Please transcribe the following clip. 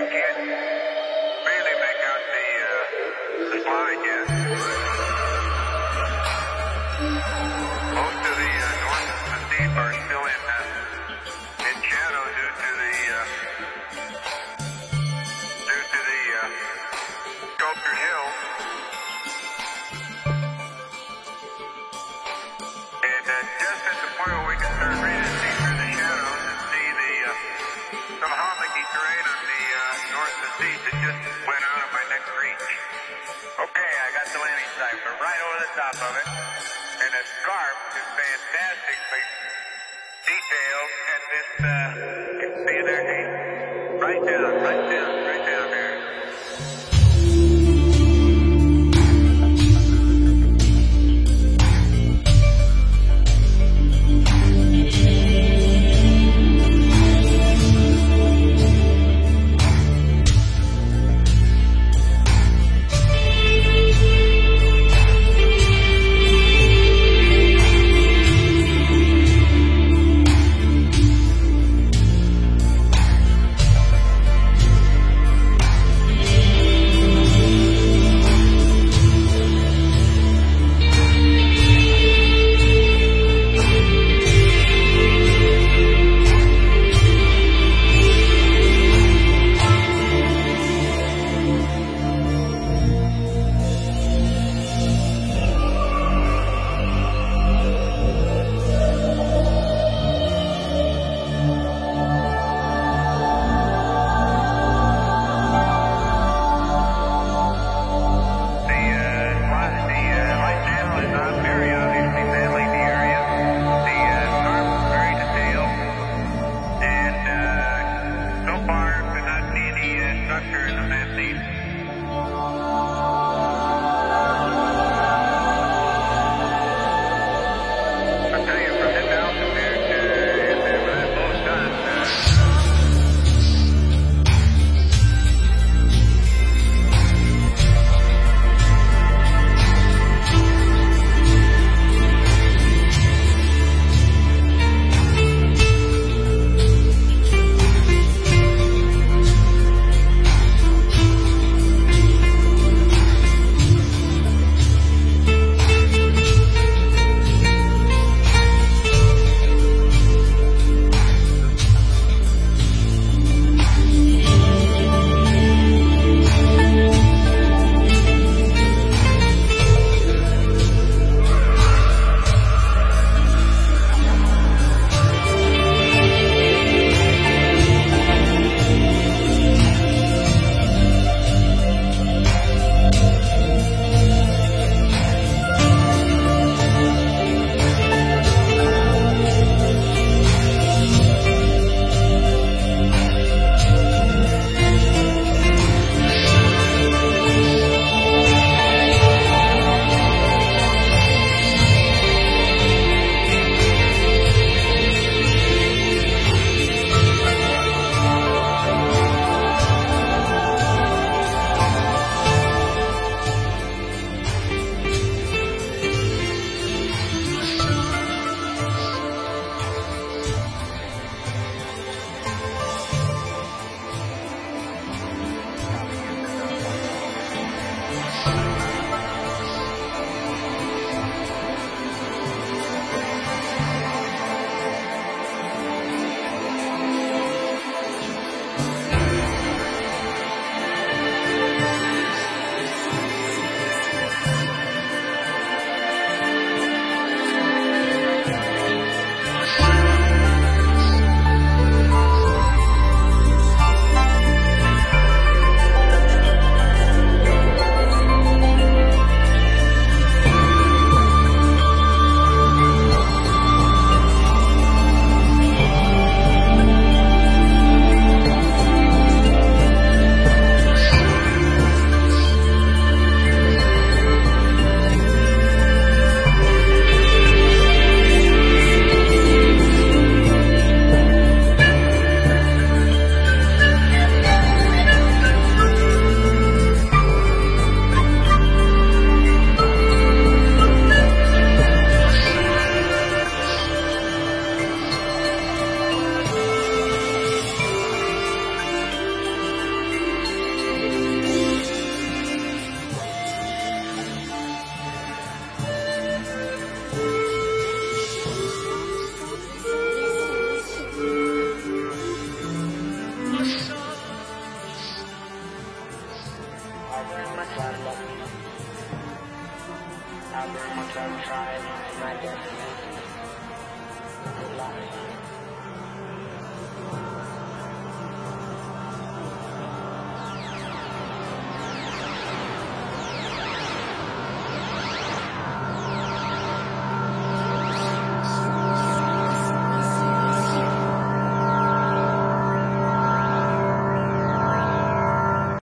can't really make out the slide yet. Most of the north of the steep are still in shadow due to the Sculpture Hill. And just at the point where we can start reading see through the shadows and see some hummocky terrain on the north of the seas that just went out of my next reach. Okay, I got the landing site. We're right over the top of it. And the scarp is fantastically detailed at this, you can see there, hey, right down there. I very much have tried my destiny.